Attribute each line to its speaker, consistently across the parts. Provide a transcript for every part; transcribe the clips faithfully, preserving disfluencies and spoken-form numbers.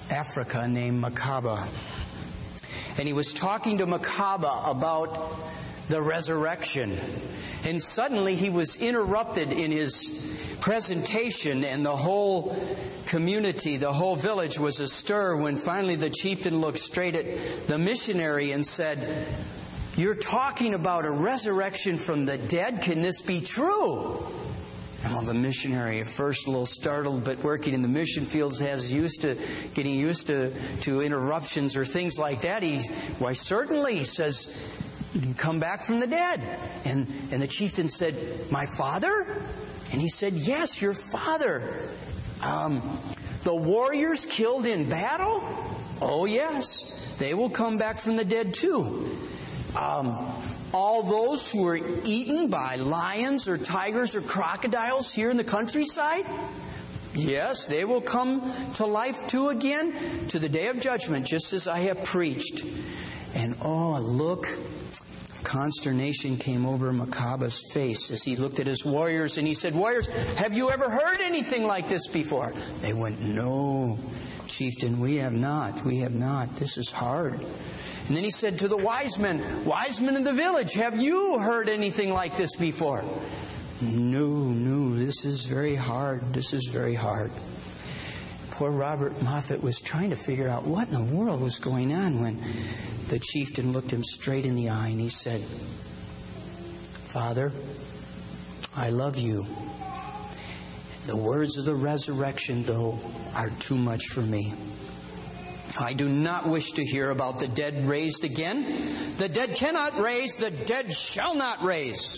Speaker 1: Africa named Makaba. And he was talking to Makaba about the resurrection. And suddenly he was interrupted in his presentation, and the whole community, the whole village was astir when finally the chieftain looked straight at the missionary and said, "You're talking about a resurrection from the dead? Can this be true?" And well, the missionary, at first a little startled, but working in the mission fields, has used to getting used to, to interruptions or things like that. He, why, certainly, he says, "You come back from the dead." And, and the chieftain said, "My father?" And he said, "Yes, your father. Um, the warriors killed in battle? Oh, yes. They will come back from the dead too. Um, all those who were eaten by lions or tigers or crocodiles here in the countryside? Yes, they will come to life too again to the day of judgment, just as I have preached." And oh, a look of consternation came over Makaba's face as he looked at his warriors, and he said, "Warriors, have you ever heard anything like this before?" They went, "No, chieftain, we have not. We have not. This is hard." And then he said to the wise men, "Wise men in the village, have you heard anything like this before?" No, no, this is very hard. This is very hard. Poor Robert Moffat was trying to figure out what in the world was going on when the chieftain looked him straight in the eye and he said, "Father, I love you. The words of the resurrection, though, are too much for me. I do not wish to hear about the dead raised again. The dead cannot raise, the dead shall not raise."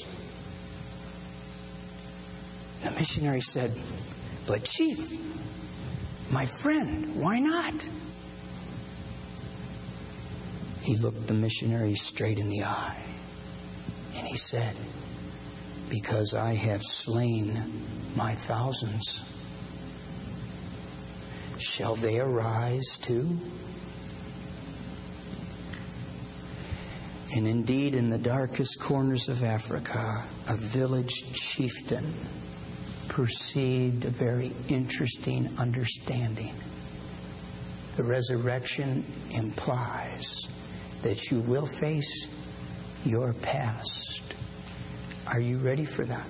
Speaker 1: The missionary said, "But chief, my friend, why not?" He looked the missionary straight in the eye and he said, "Because I have slain my thousands. Shall they arise too?" And indeed, in the darkest corners of Africa, a village chieftain perceived a very interesting understanding. The resurrection implies that you will face your past. Are you ready for that?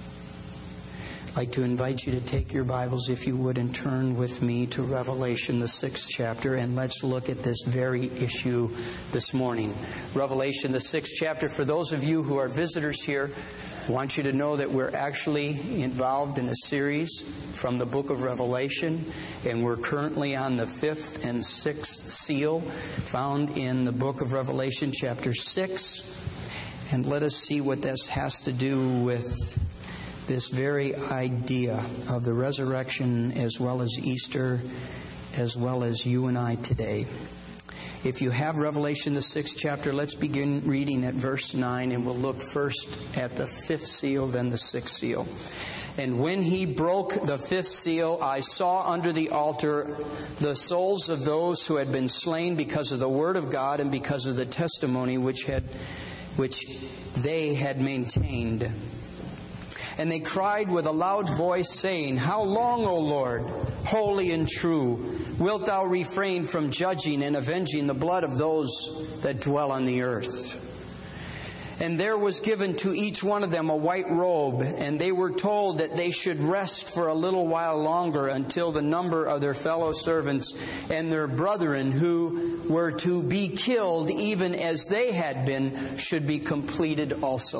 Speaker 1: I'd like to invite you to take your Bibles, if you would, and turn with me to Revelation, the sixth chapter, and let's look at this very issue this morning. Revelation, the sixth chapter. For those of you who are visitors here, I want you to know that we're actually involved in a series from the book of Revelation, and we're currently on the fifth and sixth seal found in the book of Revelation, chapter six. And let us see what this has to do with this very idea of the resurrection, as well as Easter, as well as you and I today. If you have Revelation, the sixth chapter, let's begin reading at verse nine, and we'll look first at the fifth seal, then the sixth seal. "And when he broke the fifth seal, I saw under the altar the souls of those who had been slain because of the word of God and because of the testimony which had, which they had maintained. And they cried with a loud voice, saying, How long, O Lord, holy and true, wilt thou refrain from judging and avenging the blood of those that dwell on the earth? And there was given to each one of them a white robe, and they were told that they should rest for a little while longer until the number of their fellow servants and their brethren who were to be killed, even as they had been, should be completed also.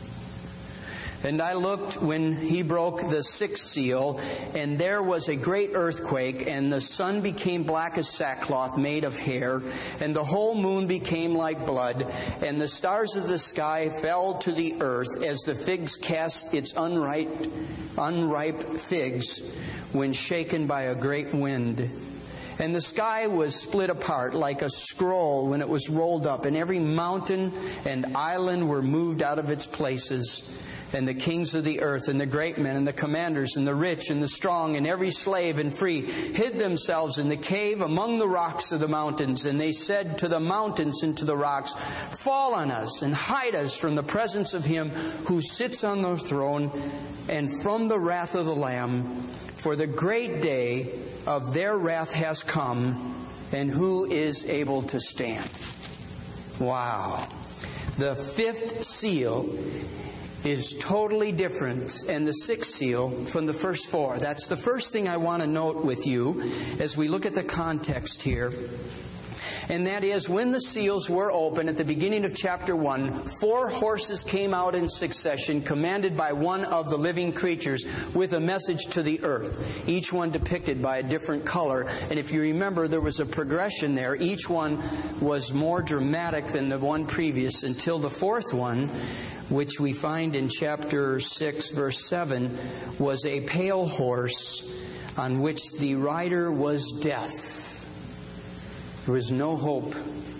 Speaker 1: And I looked when he broke the sixth seal, and there was a great earthquake, and the sun became black as sackcloth made of hair, and the whole moon became like blood, and the stars of the sky fell to the earth as the figs cast its unripe, unripe figs when shaken by a great wind. And the sky was split apart like a scroll when it was rolled up, and every mountain and island were moved out of its places. And the kings of the earth, and the great men, and the commanders, and the rich, and the strong, and every slave and free, hid themselves in the cave among the rocks of the mountains. And they said to the mountains and to the rocks, Fall on us, and hide us from the presence of Him who sits on the throne, and from the wrath of the Lamb. For the great day of their wrath has come, and who is able to stand? Wow. The fifth seal is totally different, and the sixth seal from the first four. That's the first thing I want to note with you as we look at the context here. And that is, when the seals were opened at the beginning of chapter one, four horses came out in succession, commanded by one of the living creatures, with a message to the earth, each one depicted by a different color. And if you remember, there was a progression there. Each one was more dramatic than the one previous, until the fourth one, which we find in chapter six, verse seven, was a pale horse on which the rider was Death. There was no hope.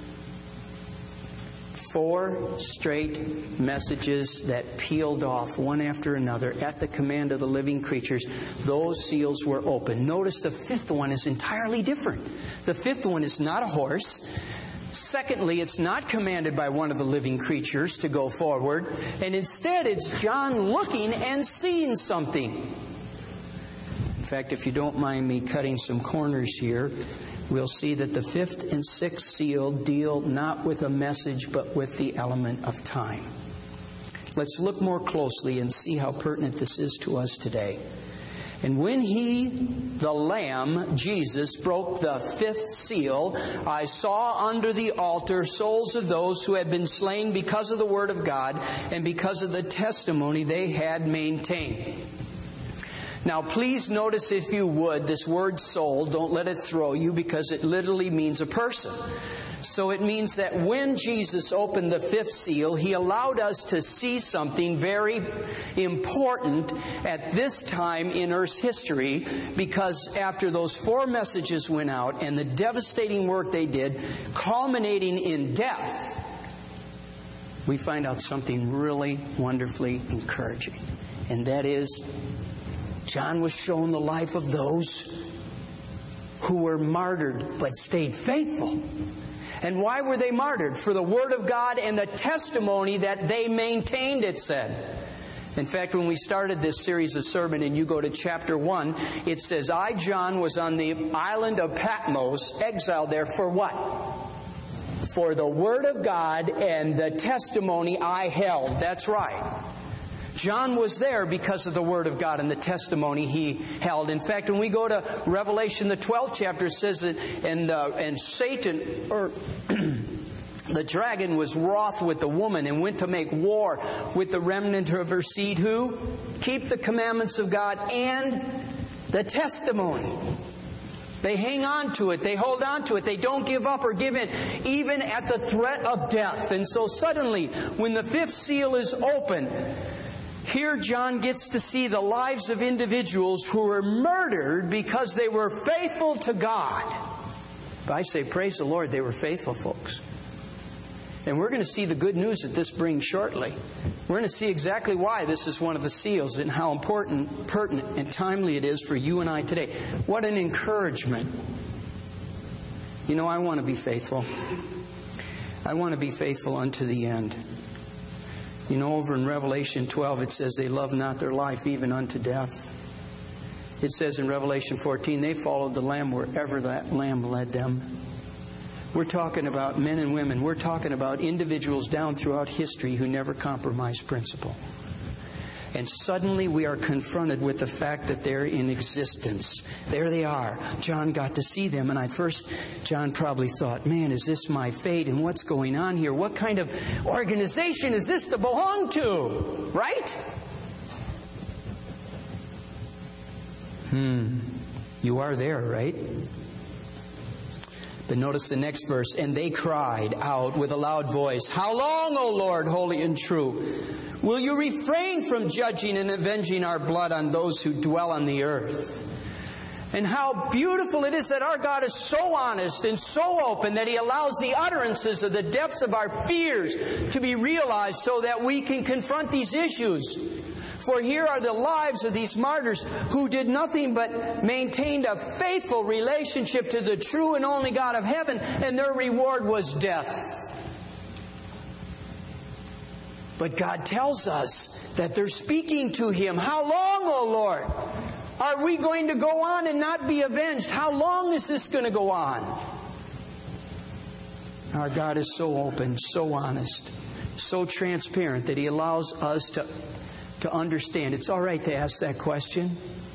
Speaker 1: Four straight messages that peeled off one after another at the command of the living creatures. Those seals were open. Notice the fifth one is entirely different. The fifth one is not a horse. Secondly, it's not commanded by one of the living creatures to go forward. And instead, it's John looking and seeing something. In fact, if you don't mind me cutting some corners here, we'll see that the fifth and sixth seal deal not with a message, but with the element of time. Let's look more closely and see how pertinent this is to us today. And when He, the Lamb, Jesus, broke the fifth seal, I saw under the altar souls of those who had been slain because of the Word of God and because of the testimony they had maintained. Now, please notice, if you would, this word soul. Don't let it throw you, because it literally means a person. So it means that when Jesus opened the fifth seal, He allowed us to see something very important at this time in Earth's history, because after those four messages went out and the devastating work they did, culminating in death, we find out something really wonderfully encouraging. And that is, John was shown the life of those who were martyred but stayed faithful. And why were they martyred? For the Word of God and the testimony that they maintained, it said. In fact, when we started this series of sermon, and you go to chapter one, it says, I, John, was on the island of Patmos, exiled there for what? For the Word of God and the testimony I held. That's right. John was there because of the Word of God and the testimony he held. In fact, when we go to Revelation, the twelfth chapter, it says that, and, uh, and Satan, or the dragon, was wroth with the woman and went to make war with the remnant of her seed, who keep the commandments of God and the testimony. They hang on to it. They hold on to it. They don't give up or give in, even at the threat of death. And so suddenly, when the fifth seal is open, here John gets to see the lives of individuals who were murdered because they were faithful to God. But I say, praise the Lord, they were faithful, folks. And we're going to see the good news that this brings shortly. We're going to see exactly why this is one of the seals and how important, pertinent, and timely it is for you and I today. What an encouragement. You know, I want to be faithful. I want to be faithful unto the end. You know, over in Revelation twelve, it says they love not their life even unto death. It says in Revelation fourteen, they followed the Lamb wherever that Lamb led them. We're talking about men and women. We're talking about individuals down throughout history who never compromised principle. And suddenly we are confronted with the fact that they're in existence. There they are. John got to see them. And at first, John probably thought, man, is this my fate? And what's going on here? What kind of organization is this to belong to? Right? Hmm. You are there, right? But notice the next verse. And they cried out with a loud voice, How long, O Lord, holy and true, will you refrain from judging and avenging our blood on those who dwell on the earth? And how beautiful it is that our God is so honest and so open that He allows the utterances of the depths of our fears to be realized so that we can confront these issues. For here are the lives of these martyrs who did nothing but maintained a faithful relationship to the true and only God of heaven, and their reward was death. But God tells us that they're speaking to Him. How long, O Lord? Are we going to go on and not be avenged? How long is this going to go on? Our God is so open, so honest, so transparent that He allows us to, to understand. It's all right to ask that question.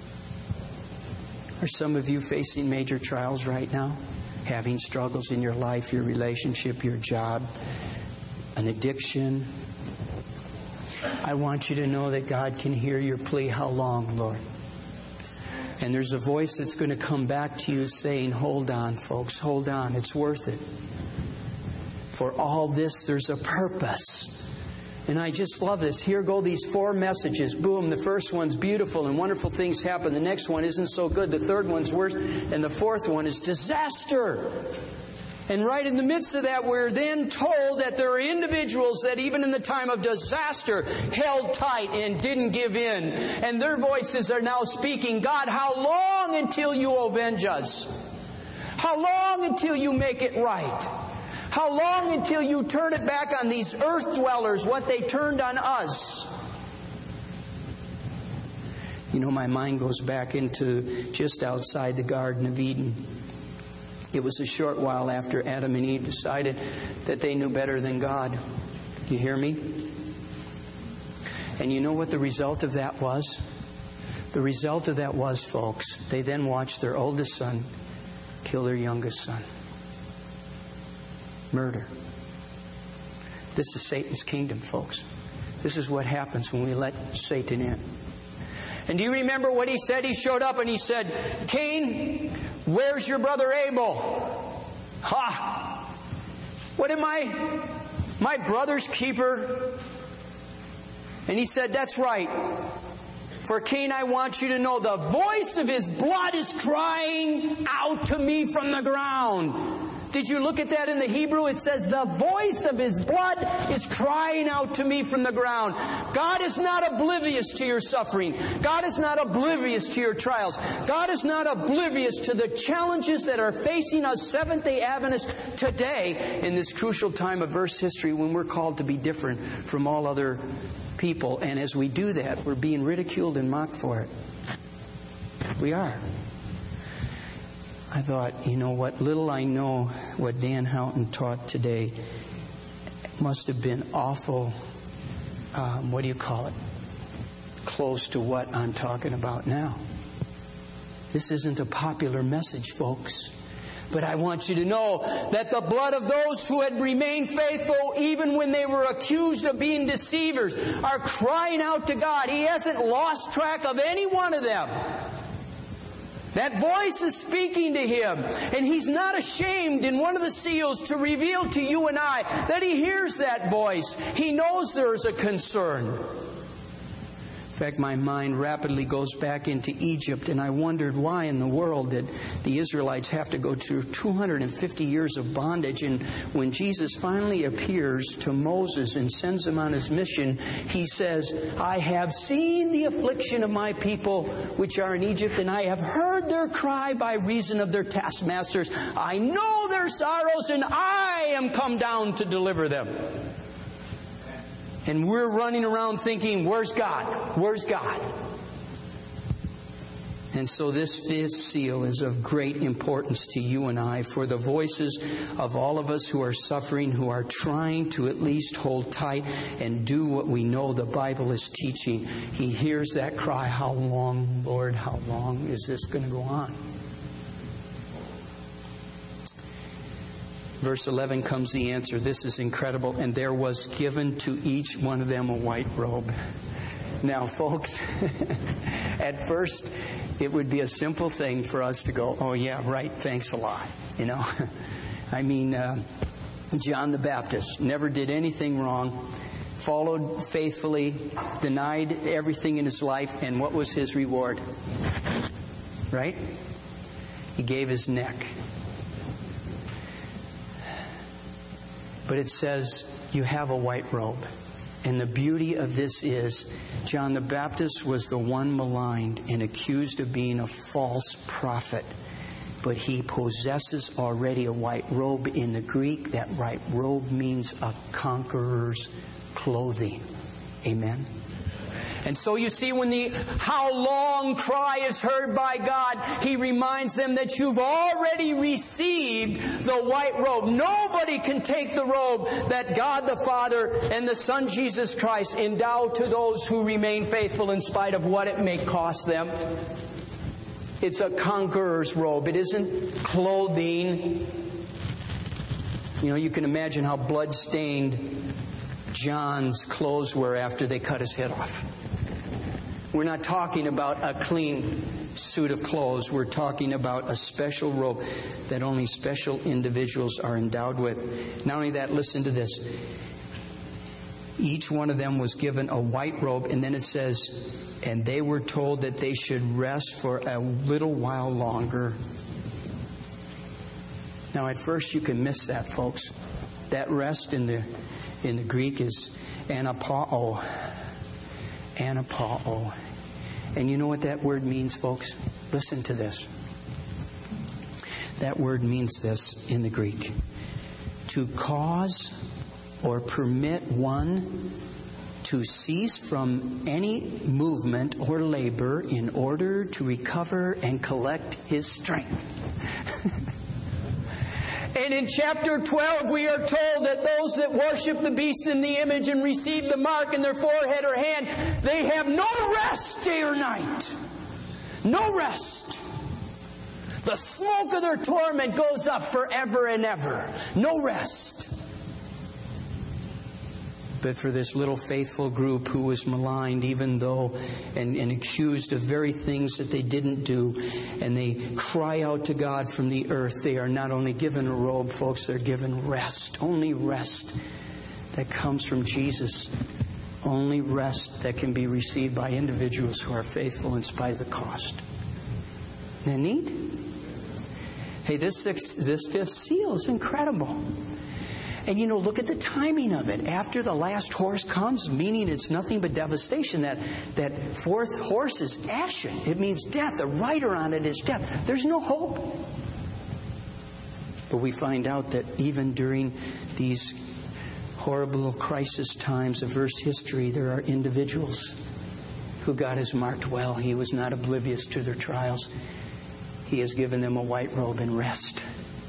Speaker 1: Are some of you facing major trials right now? Having struggles in your life, your relationship, your job, an addiction? I want you to know that God can hear your plea. How long, Lord? And there's a voice that's going to come back to you saying, hold on, folks, hold on. It's worth it. For all this, there's a purpose. And I just love this. Here go these four messages. Boom, the first one's beautiful and wonderful things happen. The next one isn't so good. The third one's worse. And the fourth one is disaster. And right in the midst of that, we're then told that there are individuals that even in the time of disaster held tight and didn't give in. And their voices are now speaking, God, how long until you avenge us? How long until you make it right? How long until you turn it back on these earth dwellers, what they turned on us? You know, my mind goes back into just outside the Garden of Eden. It was a short while after Adam and Eve decided that they knew better than God. You hear me? And you know what the result of that was? The result of that was, folks, they then watched their oldest son kill their youngest son. Murder. This is Satan's kingdom, folks. This is what happens when we let Satan in. And do you remember what he said? He showed up and he said, Cain, where's your brother Abel? Ha! What am I? My brother's keeper? And he said, that's right. For Cain, I want you to know the voice of his blood is crying out to me from the ground. Did you look at that in the Hebrew? It says, the voice of his blood is crying out to me from the ground. God is not oblivious to your suffering. God is not oblivious to your trials. God is not oblivious to the challenges that are facing us Seventh-day Adventists today in this crucial time of verse history when we're called to be different from all other people. And as we do that, we're being ridiculed and mocked for it. We are. I thought, you know what, little I know what Dan Houghton taught today must have been awful, um, what do you call it, close to what I'm talking about now. This isn't a popular message, folks. But I want you to know that the blood of those who had remained faithful, even when they were accused of being deceivers, are crying out to God. He hasn't lost track of any one of them. That voice is speaking to him, and he's not ashamed in one of the seals to reveal to you and I that he hears that voice. He knows there's a concern. In fact, my mind rapidly goes back into Egypt, and I wondered why in the world did the Israelites have to go through two hundred fifty years of bondage. And when Jesus finally appears to Moses and sends him on his mission, he says, I have seen the affliction of my people which are in Egypt, and I have heard their cry by reason of their taskmasters. I know their sorrows, and I am come down to deliver them. And we're running around thinking, where's God? Where's God? And so this fifth seal is of great importance to you and I, for the voices of all of us who are suffering, who are trying to at least hold tight and do what we know the Bible is teaching. He hears that cry, how long, Lord, how long is this going to go on? Verse eleven comes the answer. This is incredible. And there was given to each one of them a white robe. Now, folks, at first, it would be a simple thing for us to go, oh, yeah, right, thanks a lot. You know, I mean, uh, John the Baptist never did anything wrong, followed faithfully, denied everything in his life, and what was his reward? Right? He gave his neck. But it says, you have a white robe. And the beauty of this is, John the Baptist was the one maligned and accused of being a false prophet. But he possesses already a white robe. In the Greek, that white robe means a conqueror's clothing. Amen? And so you see, when the how long cry is heard by God, He reminds them that you've already received the white robe. Nobody can take the robe that God the Father and the Son Jesus Christ endow to those who remain faithful in spite of what it may cost them. It's a conqueror's robe. It isn't clothing. You know, you can imagine how blood-stained John's clothes were after they cut his head off. We're not talking about a clean suit of clothes. We're talking about a special robe that only special individuals are endowed with. Not only that, listen to this. Each one of them was given a white robe, and then it says, and they were told that they should rest for a little while longer. Now, at first you can miss that, folks. That rest in the in the Greek is anapao. Anapao. And you know what that word means, folks? Listen to this. That word means this in the Greek. To cause or permit one to cease from any movement or labor in order to recover and collect his strength. And in chapter twelve, we are told that those that worship the beast in the image and receive the mark in their forehead or hand, they have no rest day or night. No rest. The smoke of their torment goes up forever and ever. No rest. But for this little faithful group who was maligned, even though, and, and accused of very things that they didn't do, and they cry out to God from the earth, they are not only given a robe, folks, they're given rest. Only rest that comes from Jesus. Only rest that can be received by individuals who are faithful in spite of the cost. Isn't that neat? Hey, this sixth, this fifth seal is incredible. And you know, look at the timing of it. After the last horse comes, meaning it's nothing but devastation. That, that fourth horse is ashen. It means death. The rider on it is death. There's no hope. But we find out that even during these horrible crisis times of Earth's history, there are individuals who God has marked well. He was not oblivious to their trials. He has given them a white robe and rest.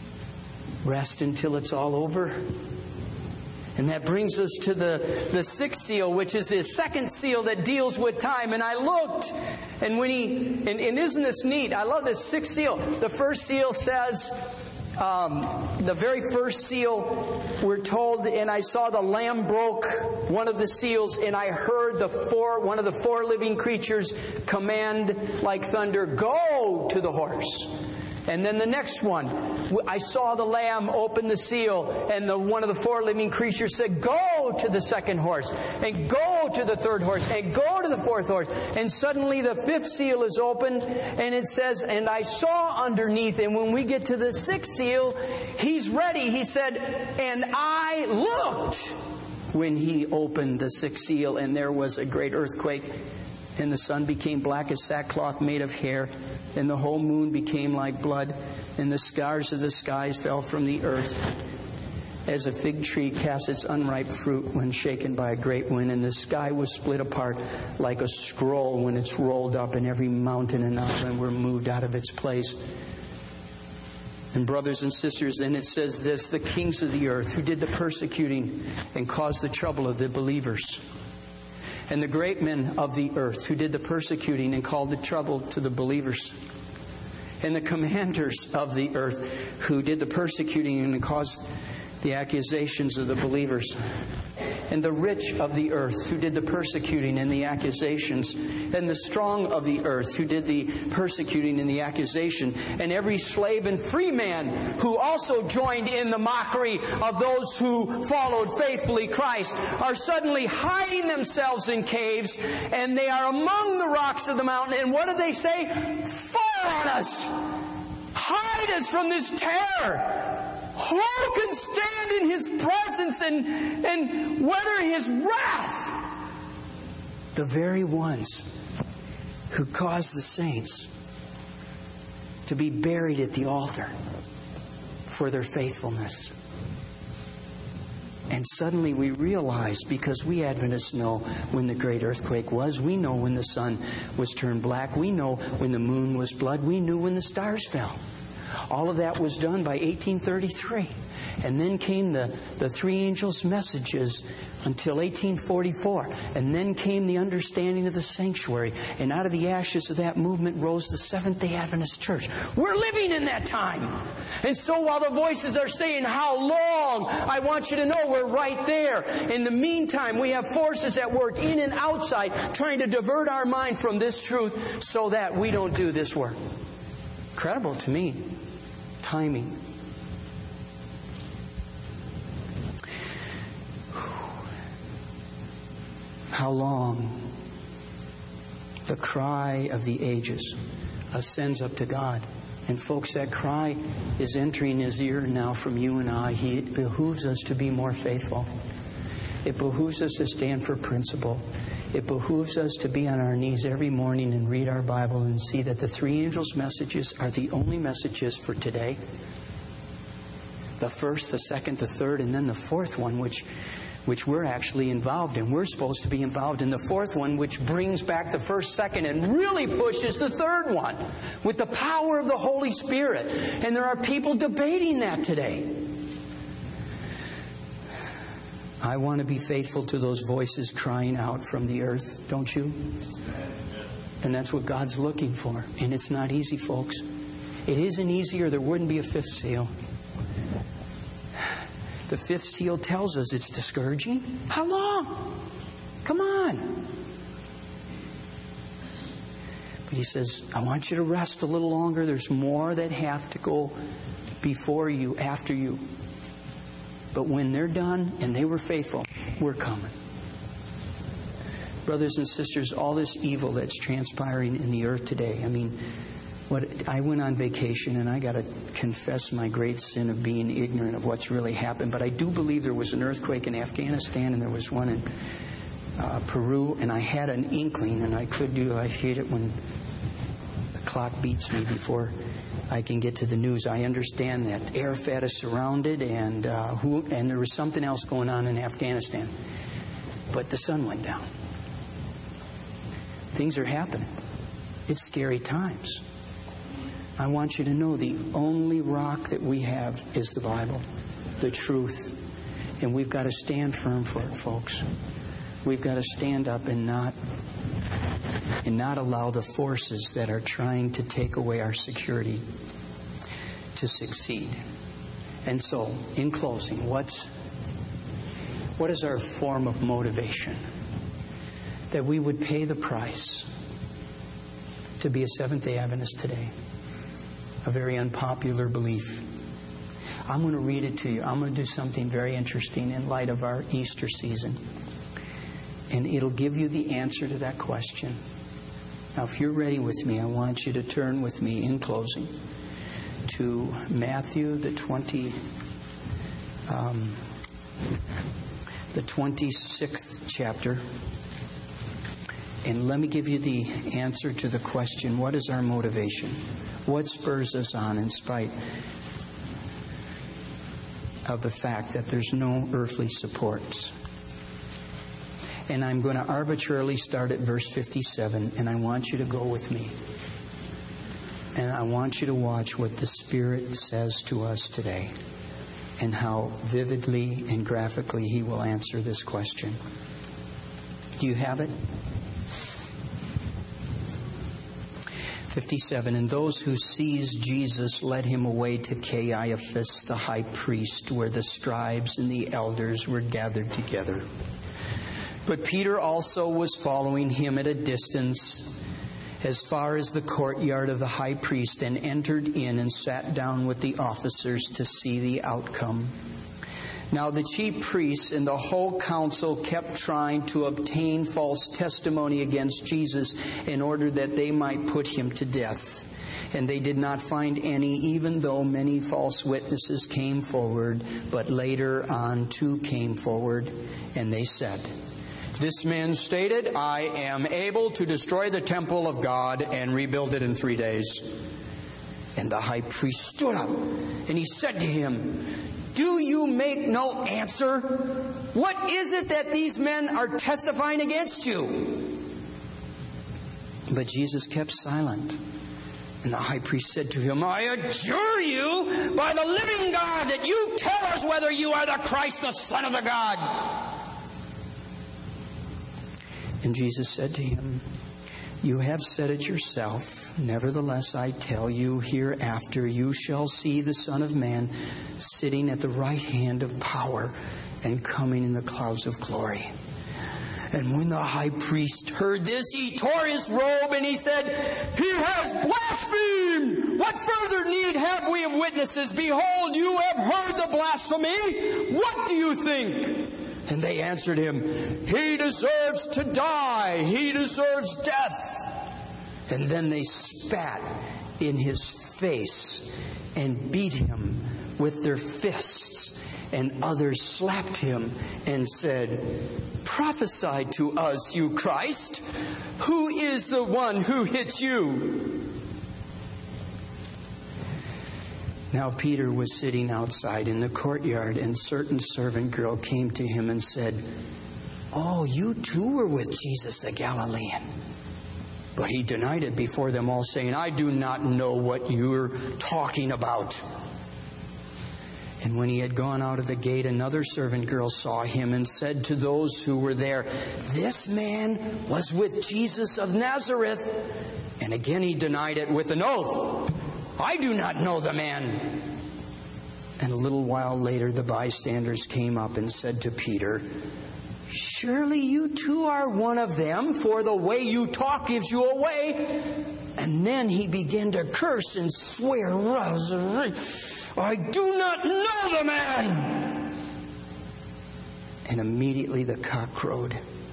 Speaker 1: Rest until it's all over. And that brings us to the, the sixth seal, which is the second seal that deals with time. And I looked, and when he, and, and isn't this neat? I love this sixth seal. The first seal says, um, the very first seal, we're told, and I saw the Lamb broke one of the seals, and I heard the four, one of the four living creatures command like thunder, "Go to the horse." And then the next one, I saw the Lamb open the seal, and the, one of the four living creatures said, "Go to the second horse, and go to the third horse, and go to the fourth horse." And suddenly the fifth seal is opened, and it says, "And I saw underneath," and when we get to the sixth seal, he's ready. He said, "And I looked," when he opened the sixth seal, and there was a great earthquake. And the sun became black as sackcloth made of hair, and the whole moon became like blood, and the stars of the skies fell from the earth, as a fig tree casts its unripe fruit when shaken by a great wind. And the sky was split apart like a scroll when it's rolled up, and every mountain and island were moved out of its place. And brothers and sisters, then it says this, "The kings of the earth who did the persecuting and caused the trouble of the believers, and the great men of the earth who did the persecuting and called the trouble to the believers, and the commanders of the earth who did the persecuting and caused the accusations of the believers, and the rich of the earth who did the persecuting and the accusations, and the strong of the earth who did the persecuting and the accusation, and every slave and free man who also joined in the mockery of those who followed faithfully Christ, are suddenly hiding themselves in caves, and they are among the rocks of the mountain." And what do they say? "Fire on us! Hide us from this terror. Who can stand in His presence and, and weather His wrath? The very ones who caused the saints to be buried at the altar for their faithfulness. And suddenly we realize, because we Adventists know when the great earthquake was, we know when the sun was turned black, we know when the moon was blood, we knew when the stars fell. All of that was done by eighteen thirty-three. And then came the, the three angels' messages until eighteen forty-four. And then came the understanding of the sanctuary. And out of the ashes of that movement rose the Seventh-day Adventist Church. We're living in that time. And so while the voices are saying, how long? I want you to know we're right there. In the meantime, we have forces at work in and outside trying to divert our mind from this truth so that we don't do this work. Incredible to me. Timing. How long? The cry of the ages ascends up to God. And folks, that cry is entering His ear now from you and I. He, it behooves us to be more faithful. It behooves us to stand for principle. It behooves us to be on our knees every morning and read our Bible and see that the three angels' messages are the only messages for today. The first, the second, the third, and then the fourth one, which which we're actually involved in. We're supposed to be involved in the fourth one, which brings back the first, second, and really pushes the third one with the power of the Holy Spirit. And there are people debating that today. I want to be faithful to those voices crying out from the earth, don't you? And that's what God's looking for. And it's not easy, folks. It isn't easy, or there wouldn't be a fifth seal. The fifth seal tells us it's discouraging. How long? Come on. But He says, I want you to rest a little longer. There's more that have to go before you, after you. But when they're done and they were faithful, we're coming. Brothers and sisters, all this evil that's transpiring in the earth today, I mean, what I went on vacation, and I got to confess my great sin of being ignorant of what's really happened. But I do believe there was an earthquake in Afghanistan, and there was one in uh, Peru, and I had an inkling, and I could do, I hate it when the clock beats me before I can get to the news. I understand that Arafat is surrounded, and uh, who, and there was something else going on in Afghanistan. But the sun went down. Things are happening. It's scary times. I want you to know the only rock that we have is the Bible, the truth. And we've got to stand firm for it, folks. We've got to stand up and not and not allow the forces that are trying to take away our security to succeed. And so, in closing, what's what is our form of motivation? That we would pay the price to be a Seventh-day Adventist today. A very unpopular belief. I'm going to read it to you. I'm going to do something very interesting in light of our Easter season. And it'll give you the answer to that question. Now, if you're ready with me, I want you to turn with me in closing to Matthew, the twenty, um, the twenty-sixth chapter. And let me give you the answer to the question, what is our motivation? What spurs us on in spite of the fact that there's no earthly supports? And I'm going to arbitrarily start at verse fifty-seven, and I want you to go with me. And I want you to watch what the Spirit says to us today and how vividly and graphically He will answer this question. Do you have it? fifty-seven, and those who seized Jesus led Him away to Caiaphas, the high priest, where the scribes and the elders were gathered together. But Peter also was following Him at a distance as far as the courtyard of the high priest, and entered in and sat down with the officers to see the outcome. Now the chief priests and the whole council kept trying to obtain false testimony against Jesus in order that they might put Him to death. And they did not find any, even though many false witnesses came forward. But later on two came forward, and they said, "This man stated, 'I am able to destroy the temple of God and rebuild it in three days.'" And the high priest stood up, and he said to him, "Do you make no answer? What is it that these men are testifying against you?" But Jesus kept silent. And the high priest said to him, "I adjure you by the living God that you tell us whether you are the Christ, the Son of the God." And Jesus said to him, "You have said it yourself. Nevertheless, I tell you, hereafter you shall see the Son of Man sitting at the right hand of power and coming in the clouds of glory." And when the high priest heard this, he tore his robe and he said, "He has blasphemed! What further need have we of witnesses? Behold, you have heard the blasphemy. What do you think?" And they answered him, "He deserves to die. He deserves death." And then they spat in his face and beat him with their fists. And others slapped him and said, "Prophesy to us, you Christ. Who is the one who hit you?" Now Peter was sitting outside in the courtyard, and a certain servant girl came to him and said, "Oh, you too were with Jesus the Galilean." But he denied it before them all, saying, "I do not know what you're talking about." And when he had gone out of the gate, another servant girl saw him and said to those who were there, "This man was with Jesus of Nazareth." And again he denied it with an oath, "I do not know the man." And a little while later the bystanders came up and said to Peter, "Surely you too are one of them, for the way you talk gives you away." And then he began to curse and swear, "I do not know the man." And immediately the cock crowed.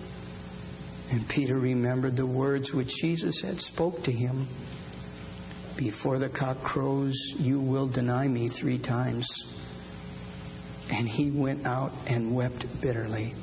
Speaker 1: And Peter remembered the words which Jesus had spoke to him. "Before the cock crows, you will deny me three times." And he went out and wept bitterly.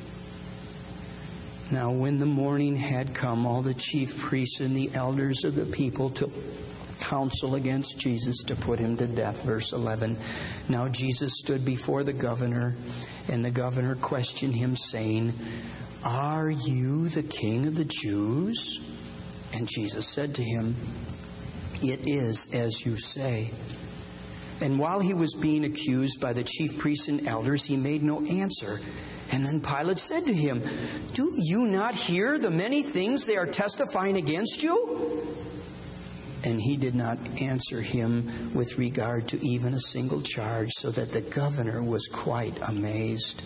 Speaker 1: Now when the morning had come, all the chief priests and the elders of the people took counsel against Jesus to put him to death. Verse eleven. Now Jesus stood before the governor, and the governor questioned him, saying, "Are you the king of the Jews?" And Jesus said to him, "It is as you say." And while he was being accused by the chief priests and elders, he made no answer. And then Pilate said to him, "Do you not hear the many things they are testifying against you?" And he did not answer him with regard to even a single charge, so that the governor was quite amazed.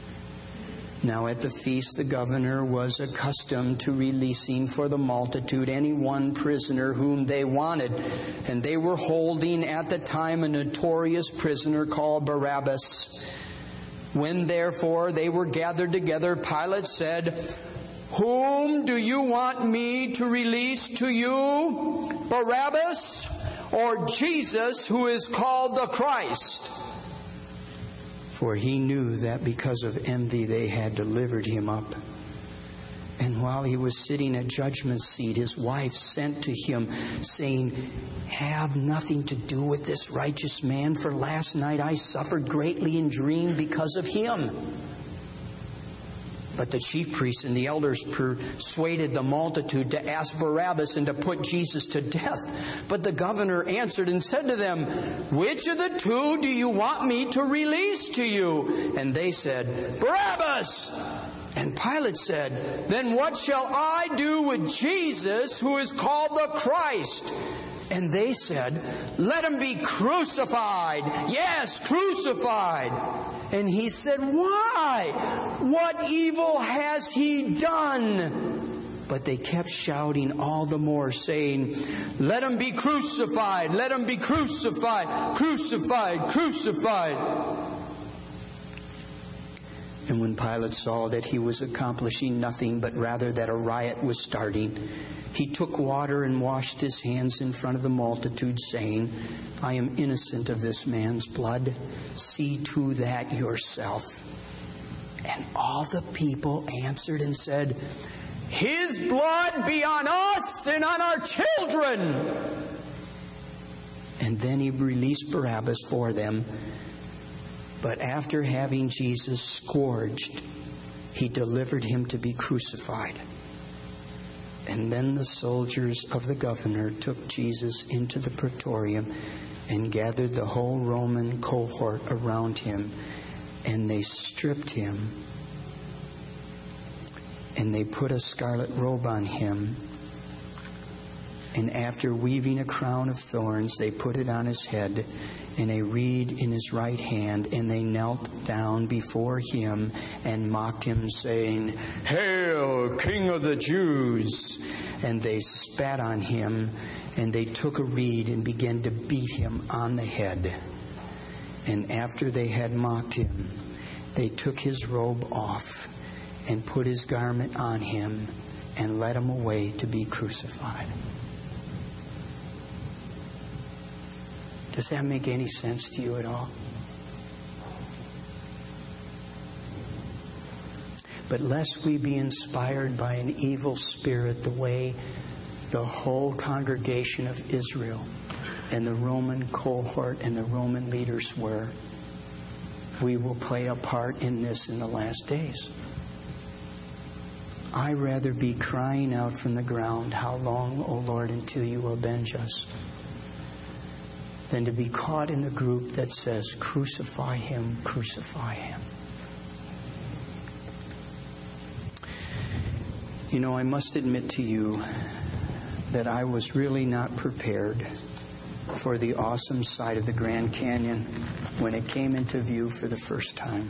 Speaker 1: Now at the feast the governor was accustomed to releasing for the multitude any one prisoner whom they wanted. And they were holding at the time a notorious prisoner called Barabbas. When therefore they were gathered together, Pilate said, "Whom do you want me to release to you, Barabbas or Jesus, who is called the Christ?" For he knew that because of envy they had delivered him up. And while he was sitting at judgment seat, his wife sent to him, saying, "Have nothing to do with this righteous man, for last night I suffered greatly in dream because of him." But the chief priests and the elders persuaded the multitude to ask Barabbas and to put Jesus to death. But the governor answered and said to them, "Which of the two do you want me to release to you?" And they said, "Barabbas!" And Pilate said, "Then what shall I do with Jesus, who is called the Christ?" And they said, "Let him be crucified." Yes, crucified. And he said, "Why? What evil has he done?" But they kept shouting all the more, saying, "Let him be crucified, let him be crucified, crucified, crucified." And when Pilate saw that he was accomplishing nothing, but rather that a riot was starting, he took water and washed his hands in front of the multitude, saying, I am innocent of this man's blood. See to that yourself. And all the people answered and said, His blood be on us and on our children. And then he released Barabbas for them. But after having Jesus scourged, he delivered him to be crucified. And then the soldiers of the governor took Jesus into the praetorium and gathered the whole Roman cohort around him. And they stripped him. And they put a scarlet robe on him. And after weaving a crown of thorns, they put it on his head and a reed in his right hand. And they knelt down before him and mocked him, saying, Hail, King of the Jews! And they spat on him, and they took a reed and began to beat him on the head. And after they had mocked him, they took his robe off and put his garment on him and led him away to be crucified. Does that make any sense to you at all? But lest we be inspired by an evil spirit the way the whole congregation of Israel and the Roman cohort and the Roman leaders were, we will play a part in this in the last days. I'd rather be crying out from the ground, How long, O Lord, until you avenge us? Than to be caught in a group that says, Crucify him, crucify him. You know, I must admit to you that I was really not prepared for the awesome sight of the Grand Canyon when it came into view for the first time.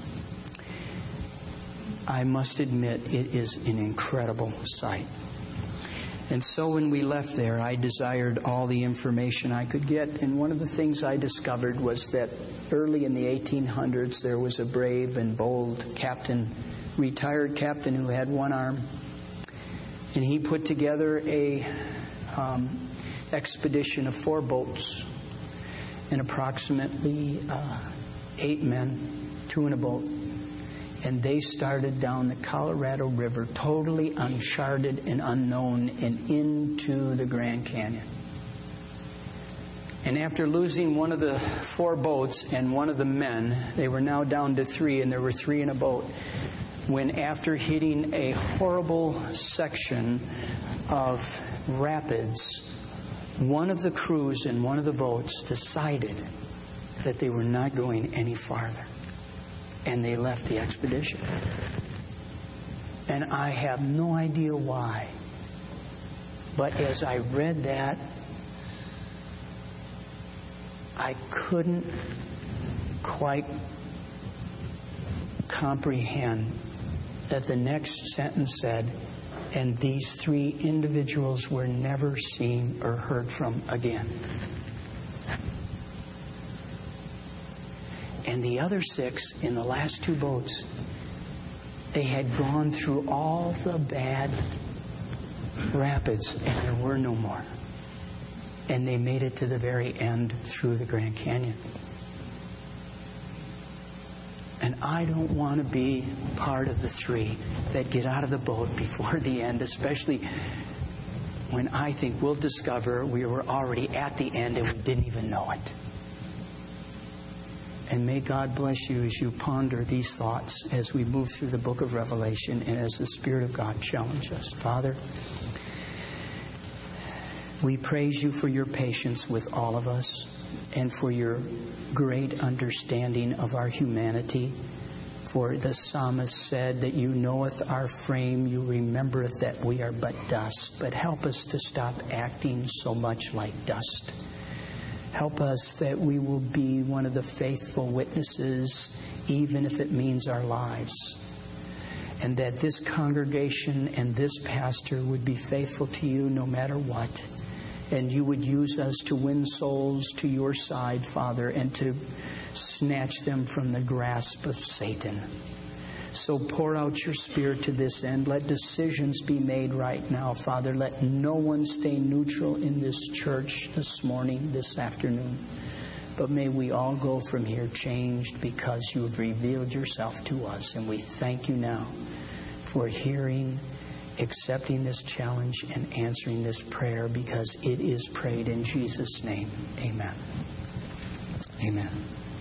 Speaker 1: I must admit it is an incredible sight. And so when we left there, I desired all the information I could get. And one of the things I discovered was that early in the eighteen hundreds, there was a brave and bold captain, retired captain who had one arm. And he put together a um, expedition of four boats and approximately uh, eight men, two in a boat. And they started down the Colorado River, totally uncharted and unknown, and into the Grand Canyon. And after losing one of the four boats and one of the men, they were now down to three, and there were three in a boat. When after hitting a horrible section of rapids, one of the crews in one of the boats decided that they were not going any farther. And they left the expedition. And I have no idea why. But as I read that, I couldn't quite comprehend that the next sentence said, and these three individuals were never seen or heard from again. And the other six in the last two boats, they had gone through all the bad rapids and there were no more. And they made it to the very end through the Grand Canyon. And I don't want to be part of the three that get out of the boat before the end, especially when I think we'll discover we were already at the end and we didn't even know it. And may God bless you as you ponder these thoughts as we move through the book of Revelation and as the Spirit of God challenges us. Father, we praise you for your patience with all of us and for your great understanding of our humanity. For the psalmist said that you knoweth our frame, you remembereth that we are but dust. But help us to stop acting so much like dust. Help us that we will be one of the faithful witnesses, even if it means our lives. And that this congregation and this pastor would be faithful to you no matter what. And you would use us to win souls to your side, Father, and to snatch them from the grasp of Satan. So pour out your Spirit to this end. Let decisions be made right now, Father. Let no one stay neutral in this church this morning, this afternoon. But may we all go from here changed because you have revealed yourself to us. And we thank you now for hearing, accepting this challenge, and answering this prayer, because it is prayed in Jesus' name. Amen. Amen.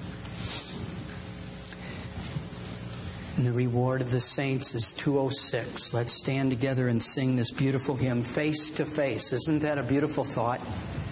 Speaker 1: And the reward of the saints is two oh six. Let's stand together and sing this beautiful hymn, Face to Face. Isn't that a beautiful thought?